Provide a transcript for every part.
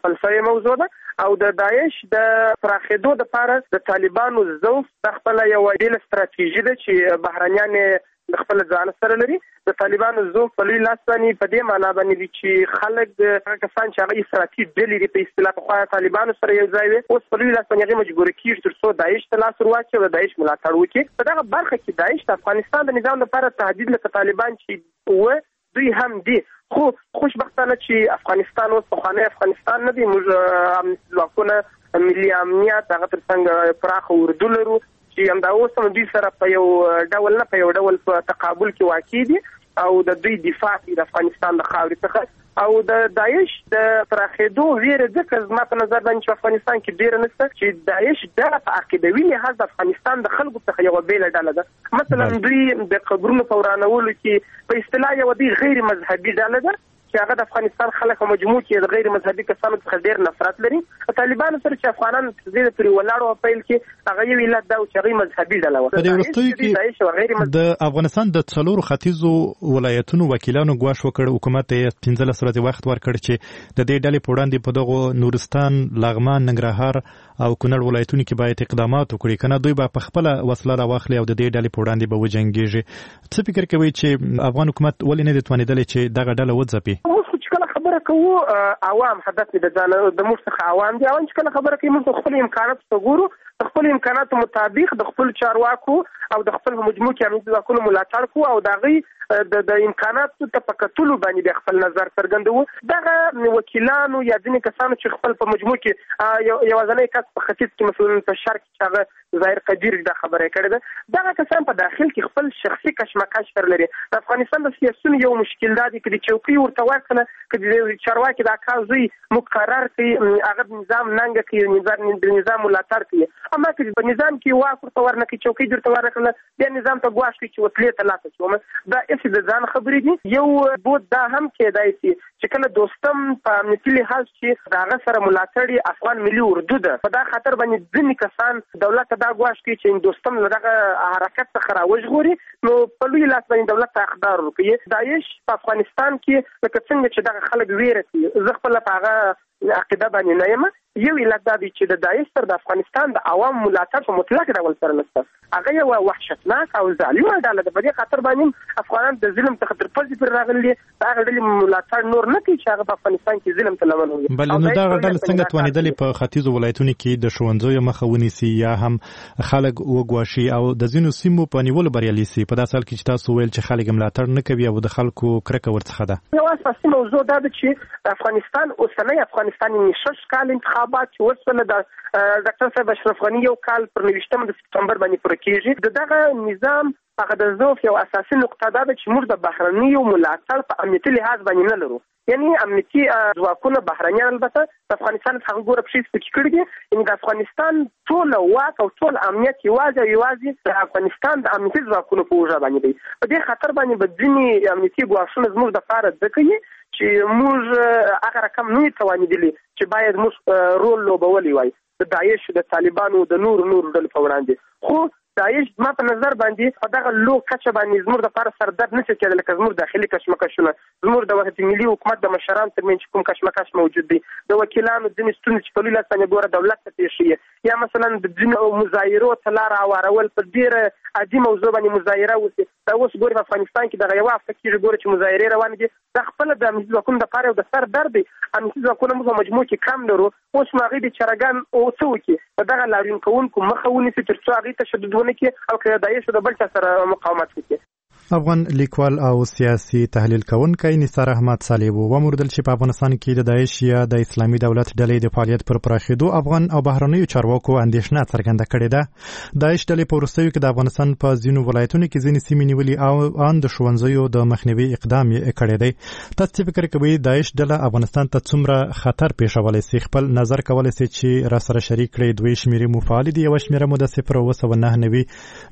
ځپل شوې موضوع ده او د داعش د پراخېدو لپاره د طالبانو ضعف د خپل یو ډېره ستراتیژي ده چې بهرنیان د خپل ځان سره لري. د طالبانو ضعف په لوی لاس باندې په دې معنا باندې دي چې خلک د کسان چې هغه استراتیژي ډلې په اصطلاح په خوا طالبانو سره یو ځای وي اوس په لوی لاس باندې هغه مجبور کیږي تر څو داعش ته لاس ورواچي او داعش ملاتړ وکړي. په دغه برخه کې داعش د افغانستان د نظام لپاره تهدید لکه طالبان چې دوی هم دي. خو خوشبختانه چې افغانستان اوس پخوانی افغانستان نه دی. موږ امنیتي ځواکونه ملي امنیت هغه ترڅنګ پراخه اردو لرو چې همدا اوس هم دوی سره په یو ډول نه په یو ډول په تقابل کې واقع دي او د دوی دفاع د افغانستان د خاورې څخه او د داعش د پراخېدو ویره ځکه زما په نظر باندې چې افغانستان کې ډېره نشته چې داعش ډله په عقیدوي لحاظ د افغانستان د خلکو څخه یوه بېله ډله ده. مثلا دوی د قبرونو په ورانولو کې په اصطلاح یوه دوی غیر مذهبي ډله ده چې هغه د افغانستان خلک په مجموع کې د غیر مذهبي کسانو څخه ډېر نفرت لري. طالبانو سره چې افغانان دې پرې ولاړو په پیل کې هغه یو علت دا چې هغه مذهبي ډله وه. په دې وروستیو کې د افغانستان د څلورو ختیځو ولایتونو وکیلانو ګواښ وکړ، حکومت یې 15 ورځې وخت ورکړ چې د دې ډلې په وړاندې په دغو نورستان، لغمان، ننګرهار او کونړ ولایتونو کې باید اقدامات وکړي، کنه دوی به په خپل وسله راواخلي او د دې ډلې په وړاندې به وجنګېږي. څه فکر کوي چې افغان حکومت ولې نه دی توانېدلی چې دغه ډله وځپي؟ خبره کوو عوام هدف د ځان د موږ څخه عوام دي. عوام چې کله خبره کوي موږ خپل امکانات ته ګورو، د خپل امکاناتو مطابق د خپل چارواکو او د خپل مجموع کې امنیتي ځواکونو ملاتړ کوو او د هغوی د امکاناتو ته په کتلو باندې د خپل نظر څرګندوو. دغه وکیلانو یا ځینې کسانو چې خپل په مجموع کې یوازینی کس په ختیځ کې مثلا په شرق کې هغه ظاهر قدیر دا خبره کړې ده، دغه کسان په داخل کې خپل شخصي کشمکش سره لري. د افغانستان د سیاسيونو یو مشکل دا دی چې د چوکۍ ورته ورکړه چې چارواکي دا کار زوی مقرر کړي هغه نظام ننګ کوي، نظام ملاتړ کوي. اما چې په نظام کې واک ورته ورنکړي، چوکۍ ورته ورکړه، بیا نظام ته ګواښ کوي چې وسلې ته لاس اچوم. دا هیڅ د ځان خبرې دي. یو بود دا هم کېدای شي چې کله دوستم په امنیتي لحاظ چې د هغه سره ملاتړي افغان ملي اردو ده، په دا خاطر باندې ځینې کسان دولت ته دا ګواښ کوي چې دوستم له دغه حرکت څخه راوژغوري، نو په لوی لاس باندې دولت ته اقدار ورکوي. داعش په افغانستان کې لکه څنګه چې دغه خلک ویره کوي، زه خپله په هغه عقیده باندې نه یم. یو علت دا دی چې د داعش سره د افغانستان د عوام ملاتړ په مطلق ډول سره نشته. هغه یو وحشتناک او ظالمه ډله ده. په دې خاطر باندې افغانان د ظلم څخه تر پزې پورې راغلي، هغه ډلې ملاتړ نور نه کوي چې هغه په افغانستان کې ظلم ته لمن وي. بل نو دغه ډله څنګه توانېدلې په ختیځو ولایتونو کې د ښوونځیو مخه ونیسي یا هم خلک وګواښي او د ځینو سیمو په نیولو بریالي سي؟ په داسې حال کې چې تاسو ویل چې خلک ملاتړ نه کوي او د خلکو کرکه ورڅخه ده. یو اساسي موضوع دا ده چې افغانستان اوسنی افغانستان یې 6 کال انتخابات چې وسول د ډاکټر صاحب اشرف غني یو کال پر 29 د سپتمبر باندې پوره کېږي. دغه نظام هغه د ضعف یو اساسي نقطه ده چې موږ د بهرنیو ملاتړ په امنیتي لحاظ باندې نه لرو. یعنی امنیتي ځواکونه بهرنیان البته د افغانستان څخه ګوره پښې سپکې کړي دي. یعنی د افغانستان ټول واک او ټول امنیت یوازې د افغانستان د امنیتي ځواکونو په وجه باندې دی. په دې خاطر باندې به ځینې امنیتي ګواښونه زموږ دپاره زده کوي چې موږ هغه رقم نه یو توانېدلي چې باید موږ رول لوبولی وای د داعش، د طالبانو، د نورو ډلو په وړاندې. خو داعش ما په نظر باندې په دغه لو کچه باندې زموږ دپاره سردرد نشي کېدلی، لکه زموږ داخلي کشمکشونه، زموږ د وحدت ملي حکومت د مشرانو ترمنځ کوم کشمکش موجود دی، د وکیلانو ځینې ستونزې چې په لوی لاس باندې ګوره دولت ته پېښېږي، یا مثلا د ځینو مظاهرو ته لاره هوارول په ډېره عادي موضوع باندې مظاهره وسي. دا اوس ګورې په افغانستان کې دغه یوه هفته کېږي ګوره چې مظاهرې روانې دي. دا خپله د امنیتي ځواکونو دپاره یو د سر درد دی. امنیتي ځواکونه موږ په مجموع کې کم لرو. اوس نو هغوی د چرګان څه وکړي؟ د دغه لاریون کوونکو مخه ونیسي تر څو هغوی تشدد ونه کړي او که داعش د بل چا سره مقاومت وکړي. افغان لیکوال او سیاسي تحلیل کوونکی نثار احمد صالح وموردل چې په افغانستان کې د داعش یا د اسلامي دولت ډلې د فعالیت پر پراخېدو افغان او بهرنیو چارواکو اندېښنه څرګنده کړې ده. داعش ډلې په وروستیو کې د افغانستان په ځینو ولایتونو کې ځینې سیمې نیولې او ان د ښوونځیو د مخنیوي اقدام یې کړی دی. تاسو څه فکر کوئ داعش ډله افغانستان ته څومره خطر پېښولی سي؟ خپل نظر کولی سي چې را سره شریک کړئ. دوی شمېرې مو فعالې دي. یوه شمېره مو د 0999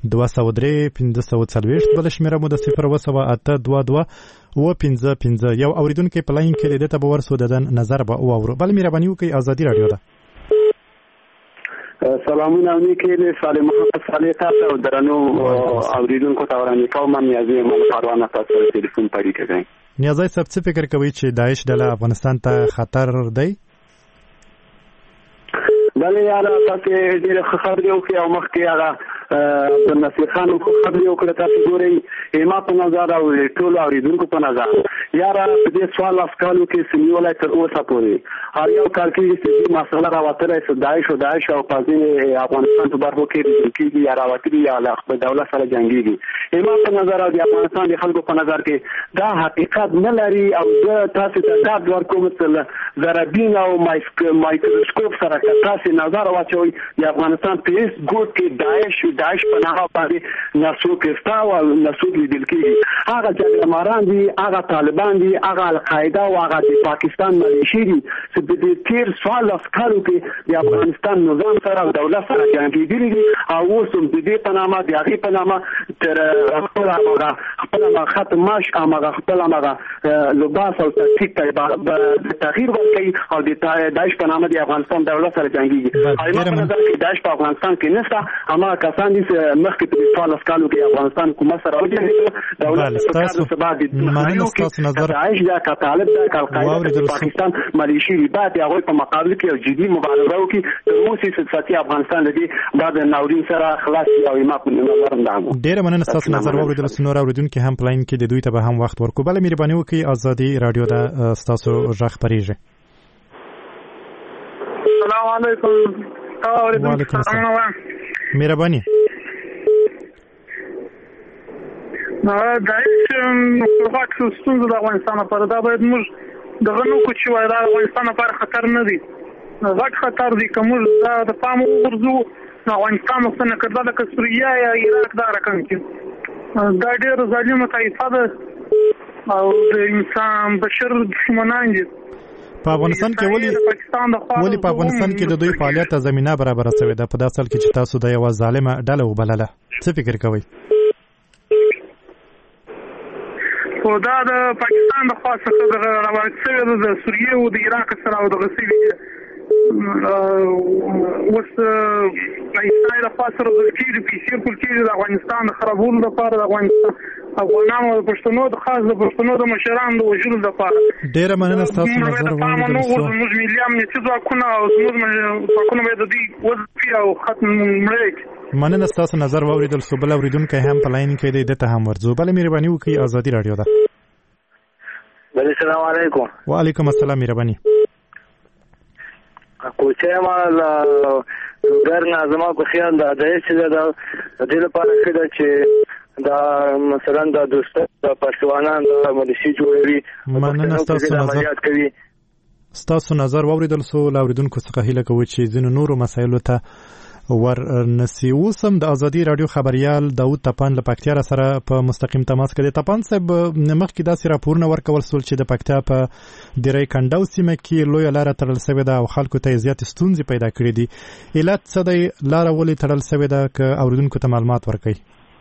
203 540، بله شمېره مو د 01822 955. یو اوریدونکی په لاین کې دی، دته به ورسو د نظر به واورو. بل مهرباني وکړئ، ازادي راډیو ده. سلامونه نیکې صالح محمد صالح تاسو او درنو اوریدونکو ته وړاندې کوم. نیازي محمد پروانه تاسو ته ټلیفون پرې کوي. نیازي صاحب څه فکر کوي چې داعش ډله افغانستان ته خطر دی؟ بلې یاره تاسې ډېرې ښه خبرې وکړې او مخکې هغه عبدالنصیر خان خبرې وکړې. تاسې ګورئ ما په نظر او ټولو اورېدونکو په نظر یاره په دې 14 کالو کې سنیولی تر اوسه پورې هر یو کال کېږي چې دې مسله راوتلی داعش او پازې افغانستان په برخو کې لیدل کېږي یا راوتلي یا له خپل دولت سره جنګېږي. ما په نظر او د افغانستان د خلکو په نظر کې دا حقیقت نه لري او زه تاسې ته ډاډ ورکوم چې ذرابین او مایکروسکوپ سره که تاسې نظر واچوئ د افغانستان په هېڅ ګوټ کې داعش په نامه باندې نسوک شته او نسوک لیدل کېږي. هغه جګړه ماران دي، هغه طالبان دي، هغه القاعده او هغه د پاکستان ملیشې دي چې د دې تېر 14 کالو کې د افغانستان نظام سره او دولت سره جنګېدلي دي او اوس هم د دې په نامه د هغې په نامه تر خپل خط ماش هغه خپل لباس او تکتیک ته تغییر ورکوي او د داعش په نامه د افغانستان دولت سره جنګېږي. داعش په افغانستان کې نشته، هماغه کسان دي چې مخکې په 14 کالو کې افغانستان حکومت سره وجنګېدل. دولت داعش دا که طالب دا که القاعده د پاکستان ملیشې دي باید د هغوی په مقابل کې یو جدي مبارزه وکړي تر اوسې سیاسي افغانستان د دې بعد ناورین سره خلاص شي. او ما په نظر دا ډېره مننه ستاسو نظر واورېدل. نور اورېدونکي هم په لاین کې د دوی ته به هم وخت ورکړو. بله مهرباني وکړئ ازادي راډیو ده ستاسو غږ خپرېږي. السلام علیکم. وعلیکم السلام. مهرباني داعش خپلواک ستونزه د افغانستان لپاره دا باید موږ دغه نو کو چې وای دا افغانستان لپاره خطر نه دی، غټ خطر دی. که موږ دا د پام وغورځو افغانستان مخته کړه لکه سوریه یا عراق دا رقم کې دا ډېر ظالمه طایفه ده او د انسان بشر دښمنان دي. په افغانستان کې ولې په افغانستان کې د دوی فعالیت ته زمینه برابره شوې ده په داسې حال کې چې تاسو د یوه ظالمه ډله وبلله؟ څه فکر کوئ؟ خو دا د پاکستان د خوا څخه روایت شوې ده د سوریې او د عراق سره او دغه سوي اوس پاکستان د خوا سره د پیسې ټول کېږي د افغانستان د خرابولو لپاره د افغانانو د پښتنو د خاص د پښتنو د مشرانو د وژلو لپاره. ډېره مننه ستاسو نظر واورېدل شو. زموږ ملي امنیتي ځواکونه او زموږ ځواکونه باید د دوی وظیفې او ختم مړی کړي. مننه ستاسو نظر واورېدل شو. بل اورېدونکی هم په لاین کې دی، دته هم ورځو. بله مهرباني وکړئ ازادي راډیو ده. السلام علیکم. وعلیکم السلام. مهرباني کوچه ما ګر نظم په خیال دا د هیڅ د دې لپاره کېده چې دا مثلا د دوست د پښتوانان د ملیشي جوړوي. مننه ستاسو نظر واورېدل شو. له اورېدونکو څخه هیله کوو چې ځینو نورو مسایلو ته ورنسي. اوس هم د ازادي راډیو خبریال داود تپان له پکتیا سره په مستقیم تماس کې دی. تپان صاحب مخکې داسې راپورونه ورکول شول چې د پکتیا په دیرۍ کنډو سیمه کې لویه لاره تړل شوې ده او خلکو ته زیاتې ستونزې پیدا کړې دي. علت څه دی؟ لاره ولې تړل شوې ده؟ که اورېدونکو ته معلومات ورکړئ.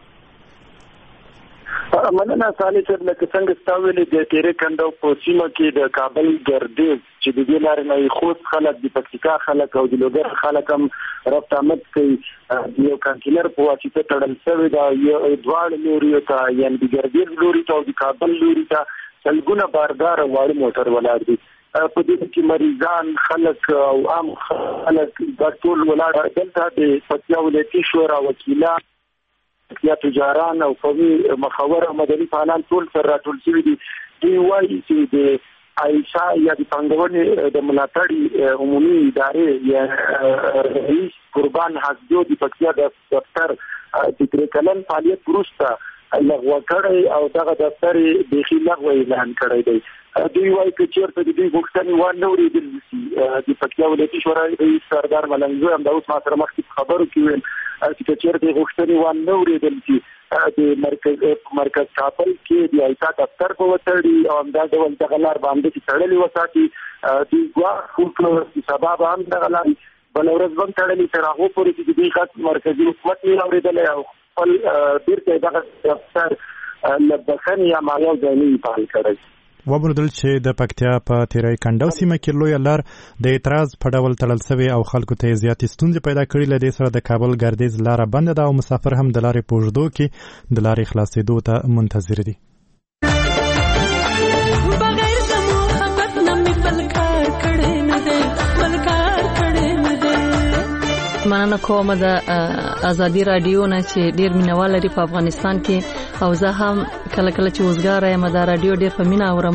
مننه صالح صاحب. لکه څنګه ستا ویلې د تیرې کنډو په سیمه کې د کابل ګردیز چې د دې لارې نه خوست خلک د پکتیکا خلک او د لوګر خلک هم ربط آمد کوي. یو کانټینر په واسطه تړل شوی دا یو دواړه لوري ته یعنې د ګردیز لوري ته او د کابل لوري ته سلګونه باردار واړه موټر ولاړ دي. په دې کې مریضان خلک او عام خلک د ټول ولاړ دلته د پکتیا ولایتي شورا وکیلان یا تجاران او قومي مخاور او مدني فعالان ټول سره راټول شوي دي. دوی وایي چې د عایشه یا د پانګونې د ملاتړ عمومي ادارې یا رئیس قربان حسدو د پکتیا د دفتر د کلن فعالیت وروسته لغوه کړی او دغه دفتر بیخي لغوه اعلان کړی دی. دوی وایي که چېرته د دوی غوښتنې وانه اورېدل شي د پکتیا ولایتي شورا رئیس سردار ملنګزی هم دا اوس ما سره مخکې په خبرو کې ویل چې که چېرته غوښتنې وانه اورېدل شي د مرکز کابل کې د عایشه دفتر په وتړي او همدا ډول دغه لار به همداسې تړلې وساتي. دوی ګواښ وکړ چې سبا به هم دغه لارې بله ورځ به هم تړلې تر هغو پورې چې د دوی غږ مرکزي حکومت نه اورېدلی او خپل بېرته دغه دفتر له بخښنې یا مالیه ځای نه وي فعال کړی. ومنودل چې د پکتیا په تیرۍ کنډو سیمه کې لویه لار د اعتراض په ډول تړل شوې او خلکو ته زیاتې ستونزې پیدا کړي. له دې سره د کابل ګردیز لاره بنده ده او مسافر هم د لارې په اوږدو کې د لارې خلاصېدو ته منتظر دي. مننه کوم د ازادي رادیو نه چې ډیر مینوال لري په افغانستان کې او زه هم کله کله چې وزګار یم د رادیو ډیر په مینا اورم.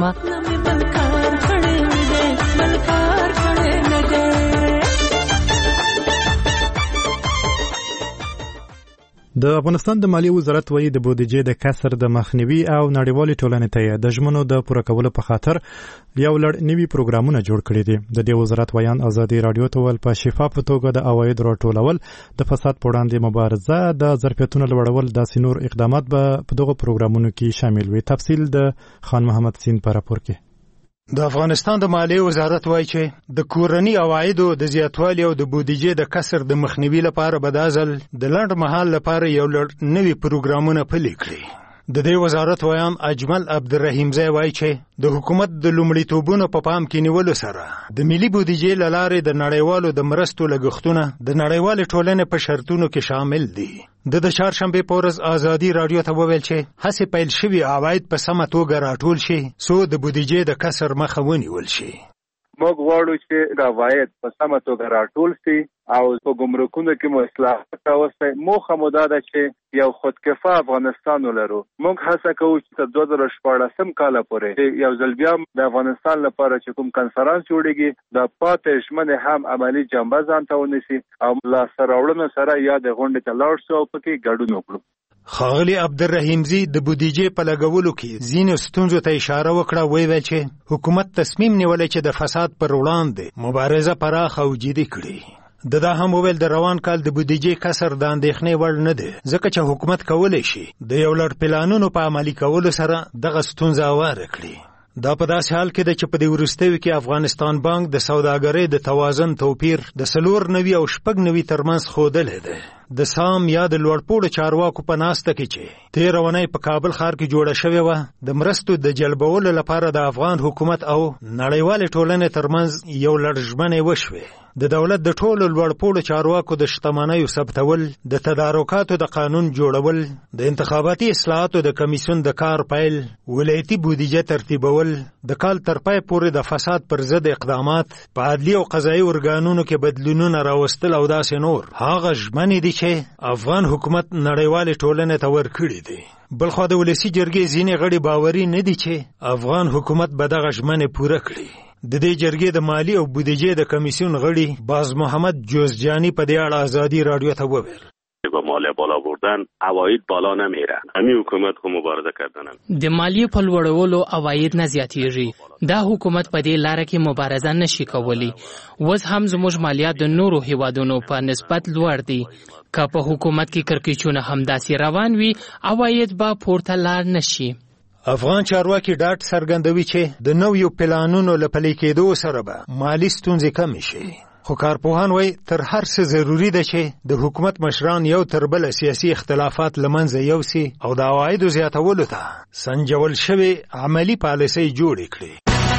د افغانستان د مالیې وزارت وایي د بودیجې د کسر د مخنیوي او نړیوالې ټولنې ته د ژمنو د پوره کولو په خاطر یو لړ نوي پروګرامونه جوړ کړي دي. د دې وزارت ویان ازادي رادیو ته ول په شفافه توګه د عواید راټولول، د فساد په وړاندې مبارزه، د ظرفیتونو لوړول داسې نور اقدامات به په دغه پروګرامونو کې شامل وي. تفصیل د خان محمد سین په راپور کې. د افغانستان د مالیې وزارت وایي چې د کورني عوایدو د زیاتوالي او د بودیجې د کسر د مخنیوي لپاره به دا ځل د لنډ مهال لپاره یو لړ نوي پروګرامونه پلي کړي. د دې وزارت ویان اجمل عبدالرحیمزی وایي چې د حکومت د لومړیتوبونو په پام کې نیولو سره د ملي بودیجې له لارې د نړیوالو د مرستو لګښتونه د نړیوالې ټولنې په شرطونو کې شامل دي. د چهارشنبې په ورځ ازادي رادیو ته وویل چې هڅې پیل شوي عواید په سمه توګه راټول شي څو د بودیجې د کسر مخه ونیول شي. موږ غواړو چې د عواید په سمه توګه راټول شي او په ګمرکونو کې مو اصلاحات راوستي. موخه مو دا ده چې یو خودکفا افغانستان ولرو. موږ هڅه کوو چې تر 2014 کال پورې یو ځل بیا د افغانستان لپاره چې کوم کنفرانس جوړیږي د پاتې ژمنې هم عملی جنبه ځان ته ونیسي او لاسته راوړنو سره یا د غونډې ته لاړ شو او پکې ګډون وکړو. ښاغلي عبدالرحیمزی د بودیجې په لګولو کې ځینو ستونزو ته اشاره وکړه. ویل چې حکومت تصمیم نیولی چې د فساد پر وړاندې مبارزه پراخه او جدي کړي. دا هم ویل د روان کال د بودیجې کسر د اندېښنې وړ نه دی ځکه چې حکومت کولی شي د یو لړ پلانونو په عملي کولو سره دغه ستونزه هواره کړي. دا په داسې حال کې ده چې په دې وروستیو کې افغانستان بانک د سوداګرۍ د توازن توپیر د 4.9 او 6.9 ترمنځ ښودلی دی. د سام یا د لوړپوړو چارواکو په ناسته کې چې تېره اونۍ په کابل ښار کې جوړه شوې وه د مرستو د جلبولو لپاره د افغان حکومت او نړیوالې ټولنې ترمنځ یو لړ ژمنې وشوې. د دولت د ټولو لوړپوړو چارواکو د شتمنیو ثبتول، د تدارکاتو د قانون جوړول، د انتخاباتي اصلاحاتو د کمیسیون د کار پیل، ولایتي بودیجه ترتیبول، د کال تر پای پورې د فساد پر ضد اقدامات، په عدلي او قضایي ارګانونو کې بدلونونه راوستل او داسې نور هغه ژمنې دي چې افغان حکومت نړیوالې ټولنې ته ورکړي دي. بلخوا د ولسي جرګې ځینې غړي باوري نه دي چې افغان حکومت به دغه ژمنې پوره کړي. د دې جرګې د مالی او بودیجې د کمیسیون غړي باز محمد جوزجانی په دې اړه ازادي رادیو ته وویل با مالیه بالا بردن عواید بالا نمیره. همین حکومت خو مبارزه کردن. د مالیې په لوړولو عواید نه زیاتیږي. دا حکومت په دې لار کې مبارزه نشي کولی. اوس هم زموږ مالیات د نورو هیوادونو په نسبت لوړ دي. که په حکومت کې کړکېچونه همداسې روان وي عواید به پورته لاړ نشي. افغان چارواکي ډاډ څرګندوي چې د نویو پلانونو له پلي کېدو سره به مالي ستونزې کمې شي. خو کارپوهان وایي تر هر څه ضروري ده چې د حکومت مشران یو تر بله سیاسي اختلافات له منځه یوسي او د عوایدو زیاتولو ته سنجول شوې عملي پالیسۍ جوړې کړي.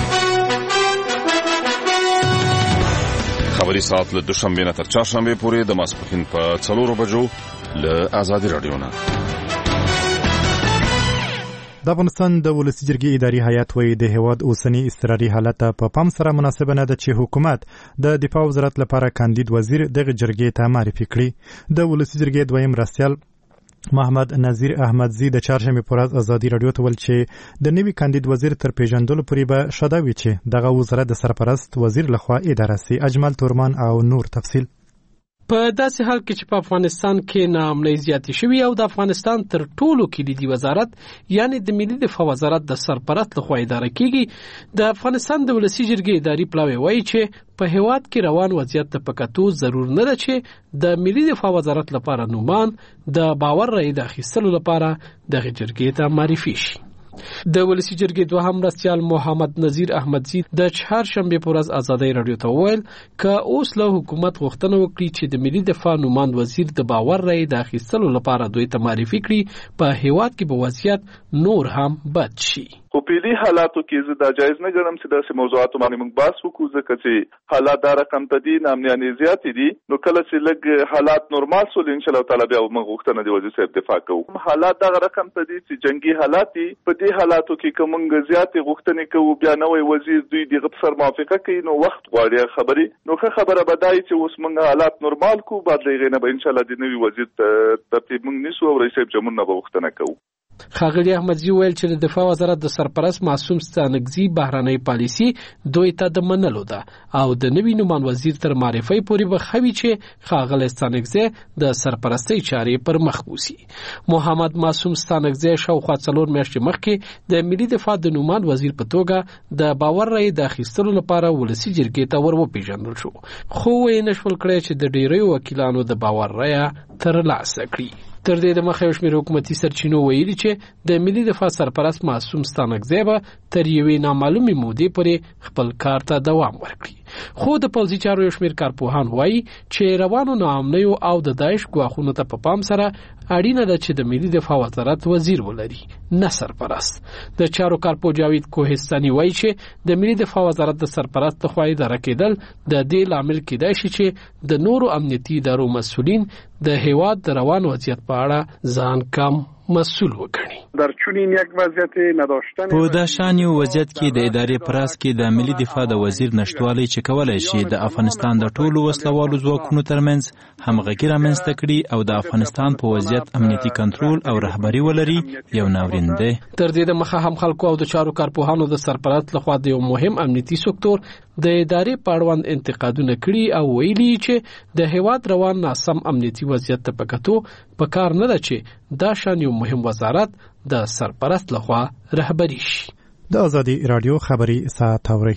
خبري ساعت له دوشنبې نه تر چهارشنبې پورې د ماسپښین په 4 بجو له ازادي رادیو نه. د افغانستان د ولسي جرګې اداري هیئت وایي د هیواد اوسنی اضطراري حالت په پام سره مناسبه نه ده چې حکومت د دفاع وزارت لپاره کاندید وزیر دغه جرګې ته معرفي کړي. د ولسي جرګې دویم مرستیال محمد نذیر احمدزی د چهارشنبې په ورځ ازادي رادیو ته ویل چې د نوي کاندید وزیر تر پیژندلو پورې به شاده وي چې دغه وزارت د سرپرست وزیر لخوا اداره سي. اجمل تورمان او نور تفصیل. په داسې حال کې چې په افغانستان کې ناامنۍ زیاتې شوې او د افغانستان تر ټولو کلیدي وزارت یعنی د ملي دفاع وزارت د سرپرست لخوا اداره کیږي، د افغانستان د ولسي جرګې اداري پلاوی وایي چې په هیواد کې روان وضعیت ته پکاتو ضرور نه ده چې د ملي دفاع وزارت لپاره نومان د باور رای د اخیستلو لپاره دغه جرګې ته معرفي شي. د ولسي جرګې دوهم مرستیال محمد نذیر احمدزی د چهارشنبې په ورځ ازادي رادیو ته وویل که اوس له حکومت غوښتنه وکړي چې د ملي دفاع نوماند وزیر د باور رای د اخیستلو لپاره دوی ته معرفي کړي په هیواد کې به وضعیت نور هم بد شي. په پیلي حالاتو کې زه دا جایز نه ګڼم چې داسې موضوعاتو باندې موږ بحث وکړو، ځکه چې حالات دا رقم ته دي، نامنیانې زیاتې دي. نو کله چې لږ حالات نورمال سول انشاءالله تعالی بیا موږ غوښتنه د وزیر صاحب دفاع کوو. حالات دغه رقم ته دي چې جنگي حالات دي. په دې حالاتو کې که موږ زیاتې غوښتنې کوو بیا نوی وزیر دوی دغه په سر موافقه کوي، نو وخت غواړي خبرې. نو ښه خبره به دا وي چې اوس موږ حالات نورمال کوو، بعد له هغې نه به انشاءالله د نوي وزیر ترتیب موږ نیسو او رئیس صاحب جمهور نه به غوښتنه کوو. ښاغلي احمدزي ویل چې د دفاع وزارت د سرپرست معصوم ستانکزي بهرنۍ پالیسي دوی ته د منلو ده او د نوي نومان وزیر تر معرفي پورې به خوي چې ښاغلي ستانکزي د سرپرستۍ چارې پر مخ بوسي. محمد معصوم ستانکزي شاوخوا 4 میاشتې مخکې د ملي دفاع د نومان وزیر په توګه د باور رای د اخیستلو لپاره ولسی جرګې ته وروپېژندل شو، خو یې نشول کړی چې د ډیرو وکیلانو د باور رای ترلاسه کړي. تر دې د مخه شمېر حکومتي سرچینو ویلي چې د ملي دفاع سرپرست معصوم ستانکزي به تر یوې نامعلومې مودې پورې خپل کار ته دوام ورکړي. خو د پوځي چارو یو شمېر کارپوهان وایي چې روانو ناامنیو او د داعش ګواښونو ته په پام سره اړینه ده چې د ملي دفاع وزارت وزیر ولري، نه سرپرست. د چارو کارپو جاوید کوهستاني وایي چې د ملي دفاع وزارت د سرپرست لخوا اداره کېدل د دې لامل کېدای شي چې د نورو امنیتي ادارو مسؤلین د هیواد د روان وضعیت په اړه ځان کم مسئول وګڼي. در چنین یک وضعیت نداشتن په دا شان یو وضعیت کې د ادارې پراس کې د ملي دفاع د وزیر نشټوالی چې کولای شي د افغانستان د ټولو وسلوالو ځواکونو ترمنځ همغږي رامنځته کړي او د افغانستان په وضعیت امنیتي کنټرول او رهبري ولري یو ناورین دی. تر دې د مخه هم خلکو او د چارو کارپوهانو د سرپرست لخوا د یو مهم امنیتي سکتور د ادارې په اړوند انتقادونه کړي او ویلي چې د هیواد روان ناسم امنیتي وضعیت ته په کتو په کار نه ده چې دا شان یو مهم وزارت د سرپرست لخوا رهبري شي. د ازادي رادیو خبري ساعت اوري.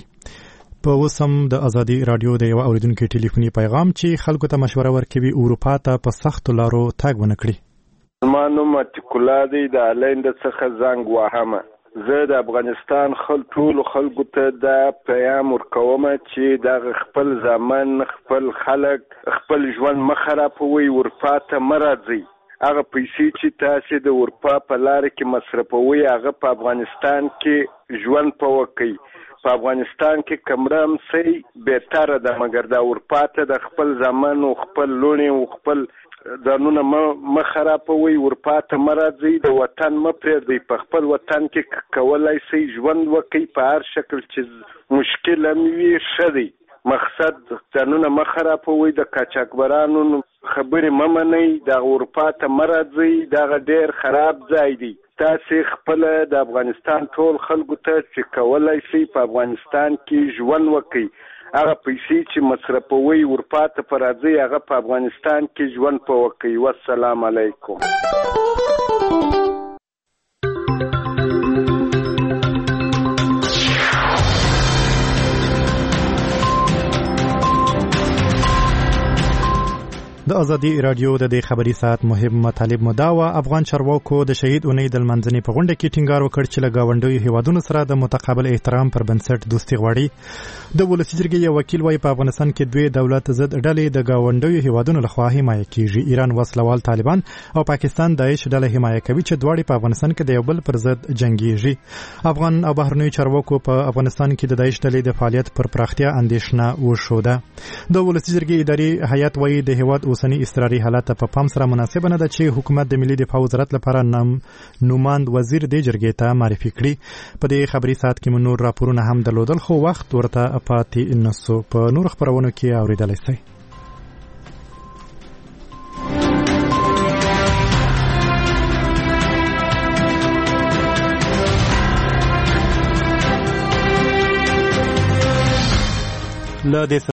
په وسم د ازادي رادیو د یو اوریدونکو ټلیفوني پیغام چې خلکو ته مشوره ورکوي اروپا ته په سخت لارو تاګ ونه کړي. مانو ماتیکولادي د الند څخه زنګ وهمه. زه د افغانستان ټولو خلکو ته د پیغام ورکوم چې د خپل ځامن، خپل خلک، خپل ژوند مخربوي، اروپا ته مرځي. هغه پیسې چې تاسو د اروپا په لار کې مصرفوي هغه په افغانستان کې ژوند پوکي. په افغانستان کې کمرم سي بهتره ده، مګر د اروپا ته د خپل ځامن او خپل لونی او خپل ځانونه مخربوي، اروپا ته مرځي. د وطن مپرېږدي، په خپل وطن کې کولای شي ژوند وکړي په هر شکل چې مشکل هم وي ښه دی. مقصد ځانونه مخربوي، د قاچاقبرانو خبرې مه منئ، د اروپا ته مرځي، دغه ډېر خراب ځای دی. تاسو خپل د افغانستان ټول خلکو ته چې کولای شي په افغانستان کې ژوند وکړي، هغه پیسې چې مصرفوي اروپا ته په راځي هغه په افغانستان کې ژوند وکړي. والسلام علیکم. د ازادي رادیو د دې خبري ساعت مهم مطالب مداوا افغان چارواکو د شهید اونۍ د منځنۍ په غونډه کې ټینګار وکړ چې له گاونډیو هیوادونو سره د متقابل احترام پر بنسټ دوستي غواړي. د ولسی جرګې یو وکیل وايي په افغانستان کې دوی دولت ضد ډلې د گاونډیو هیوادونو لخوا حمایه کیږي. ایران وسلوال طالبان او پاکستان داعش ډله حمایه کوي چې دواړي په افغانستان کې د یو بل پر ضد جنگيږي. افغان او بهرنیو چارواکو په افغانستان کې د داعش ډلې د فعالیت پر پراختیا اندېښنه وښوده. د ولسی جرګې اداري هیئت وايي د هیواد اوسنی استراري حالت په پام سره مناسب نه ده چې حکومت د ملي دفاع وزارت لپاره نوماند وزیر د جرګې ته معرفي کړي. په دې خبري ساعت کې نور راپورونه هم درلودل خو وخت ورته پاتې نسو. په نور خبرونو کې اوریدلای شئ. لا